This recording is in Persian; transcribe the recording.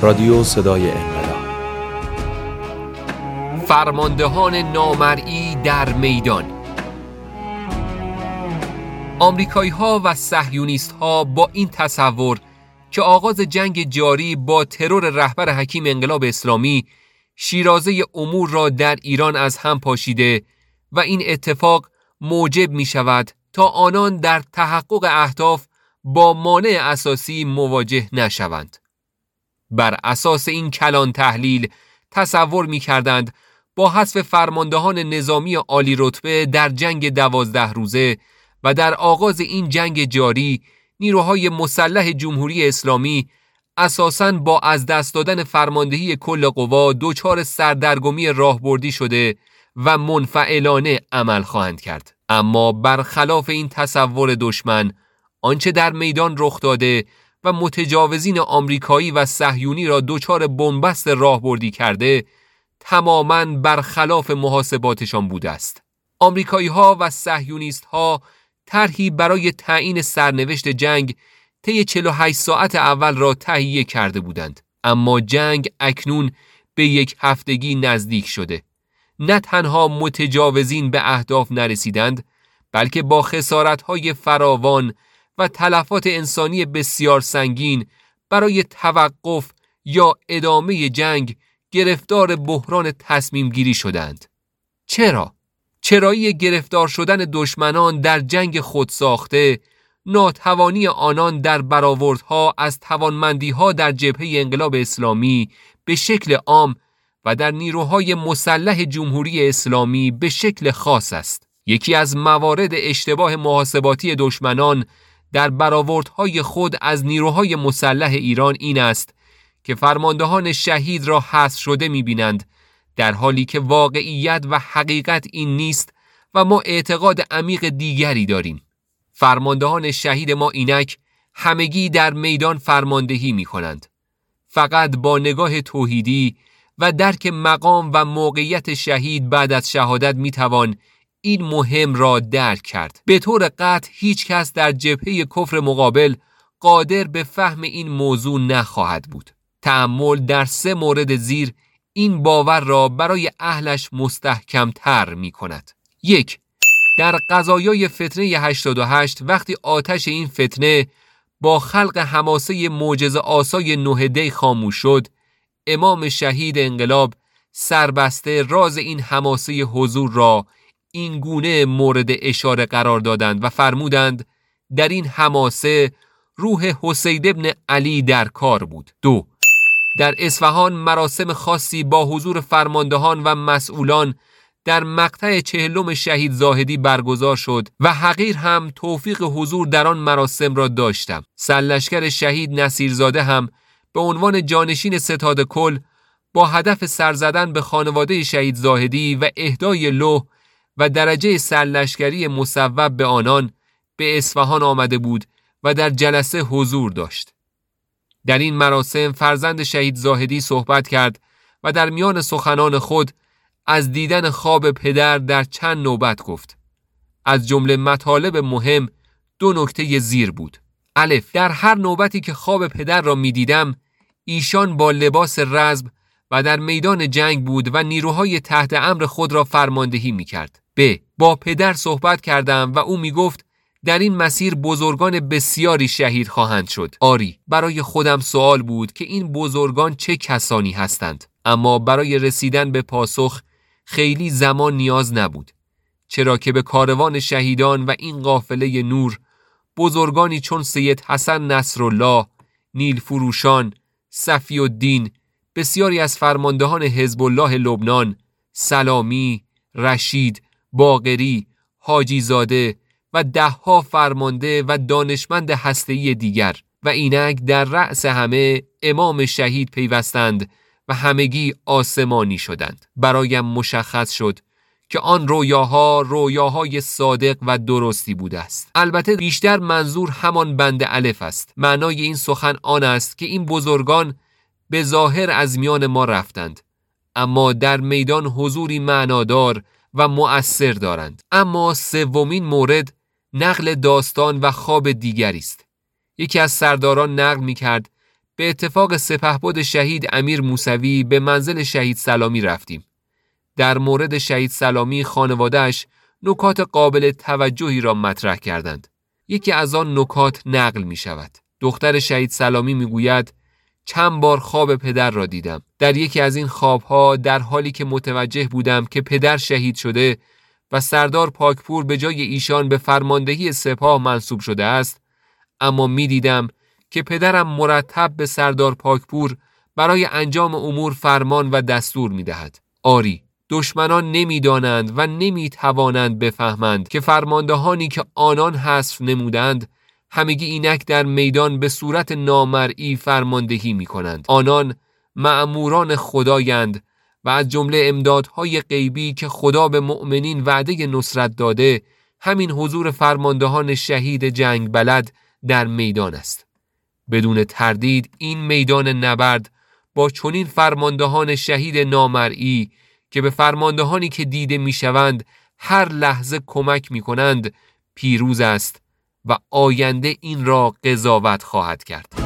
رادیو صدای انقلاب. فرماندهان نامرئی در میدان. آمریکایی‌ها و صهیونیست‌ها با این تصور که آغاز جنگ جاری با ترور رهبر حکیم انقلاب اسلامی شیرازه امور را در ایران از هم پاشیده و این اتفاق موجب می شود تا آنان در تحقق اهداف با مانع اساسی مواجه نشوند. بر اساس این کلان تحلیل تصور می کردند با حذف فرماندهان نظامی عالی رتبه در جنگ 12 روزه و در آغاز این جنگ جاری نیروهای مسلح جمهوری اسلامی اساساً با از دست دادن فرماندهی کل قوا دچار سردرگمی راهبردی شده و منفعلانه عمل خواهند کرد. اما برخلاف این تصور دشمن، آنچه در میدان رخ داده و متجاوزین آمریکایی و صهیونی را دچار بنبست راهبردی کرده، تماماً برخلاف محاسباتشان بوده است. آمریکایی‌ها و صهیونیست‌ها طرحی برای تعیین سرنوشت جنگ طی 48 ساعت اول را تهیه کرده بودند، اما جنگ اکنون به یک هفتگی نزدیک شده. نه تنها متجاوزین به اهداف نرسیدند، بلکه با خسارت‌های فراوان و تلفات انسانی بسیار سنگین برای توقف یا ادامه جنگ گرفتار بحران تصمیم گیری شدند. چرایی گرفتار شدن دشمنان در جنگ خودساخته، ناتوانی آنان در برآوردها از توانمندی‌ها در جبهه انقلاب اسلامی به شکل عام و در نیروهای مسلح جمهوری اسلامی به شکل خاص است. یکی از موارد اشتباه محاسباتی دشمنان در برآوردهای خود از نیروهای مسلح ایران این است که فرماندهان شهید را حذف شده می‌بینند، در حالی که واقعیت و حقیقت این نیست و ما اعتقاد عمیق دیگری داریم. فرماندهان شهید ما اینک همگی در میدان فرماندهی می‌کنند. فقط با نگاه توحیدی و درک مقام و موقعیت شهید بعد از شهادت می‌توان این مهم را درک کرد. به طور قطع هیچ کس در جبهه کفر مقابل قادر به فهم این موضوع نخواهد بود. تأمل در 3 مورد زیر این باور را برای اهلش مستحکم تر می کند. 1. در قضایای فتنه 88 وقتی آتش این فتنه با خلق حماسه معجزه آسای 9 دی خاموش شد، امام شهید انقلاب سربسته راز این حماسه حضور را این گونه مورد اشاره قرار دادند و فرمودند در این حماسه روح حسین ابن علی در کار بود. 2. در اصفهان مراسم خاصی با حضور فرماندهان و مسئولان در مقطع 40 شهید زاهدی برگزار شد و حقیر هم توفیق حضور در آن مراسم را داشتم. سرلشکر شهید نصیرزاده هم به عنوان جانشین ستاد کل با هدف سر زدن به خانواده شهید زاهدی و اهدای لوح و درجه سرلشکری مصوب به آنان به اصفهان آمده بود و در جلسه حضور داشت. در این مراسم فرزند شهید زاهدی صحبت کرد و در میان سخنان خود از دیدن خواب پدر در چند نوبت گفت. از جمله مطالب مهم 2 نکته زیر بود. الف، در هر نوبتی که خواب پدر را می دیدم ایشان با لباس رزم و در میدان جنگ بود و نیروهای تحت امر خود را فرماندهی می کرد. ب، با پدر صحبت کردم و او می گفت در این مسیر بزرگان بسیاری شهید خواهند شد. آری، برای خودم سوال بود که این بزرگان چه کسانی هستند، اما برای رسیدن به پاسخ خیلی زمان نیاز نبود، چرا که به کاروان شهیدان و این قافله نور بزرگانی چون سید حسن نصرالله، نیل فروشان، صفی الدین، بسیاری از فرماندهان حزب الله لبنان، سلامی، رشید، باقری، حاجی زاده و 10 فرمانده و دانشمند هسته‌ای دیگر و اینک در رأس همه امام شهید پیوستند و همگی آسمانی شدند. برایم مشخص شد که آن رویاهای صادق و درستی بوده است. البته بیشتر منظور همان بند الف است. معنای این سخن آن است که این بزرگان به ظاهر از میان ما رفتند، اما در میدان حضوری معنادار و مؤثر دارند. اما 3مین مورد نقل داستان و خواب دیگری است. یکی از سرداران نقل می کرد به اتفاق سپهبد شهید امیر موسوی به منزل شهید سلامی رفتیم. در مورد شهید سلامی خانواده‌اش نکات قابل توجهی را مطرح کردند. یکی از آن نکات نقل می شود. دختر شهید سلامی می گوید چند بار خواب پدر را دیدم. در یکی از این خوابها در حالی که متوجه بودم که پدر شهید شده و سردار پاکپور به جای ایشان به فرماندهی سپاه منصوب شده است، اما می دیدم که پدرم مرتب به سردار پاکپور برای انجام امور فرمان و دستور می دهد. آری، دشمنان نمی دانند و نمی توانند بفهمند که فرماندهانی که آنان حذف نمودند همگی اینک در میدان به صورت نامرئی فرماندهی می کنند. آنان مأموران خدایند و از جمله امدادهای غیبی که خدا به مؤمنین وعده نصرت داده همین حضور فرماندهان شهید جنگ بلد در میدان است. بدون تردید این میدان نبرد با چنین فرماندهان شهید نامرئی که به فرماندهانی که دیده میشوند هر لحظه کمک میکنند پیروز است و آینده این را قضاوت خواهد کرد.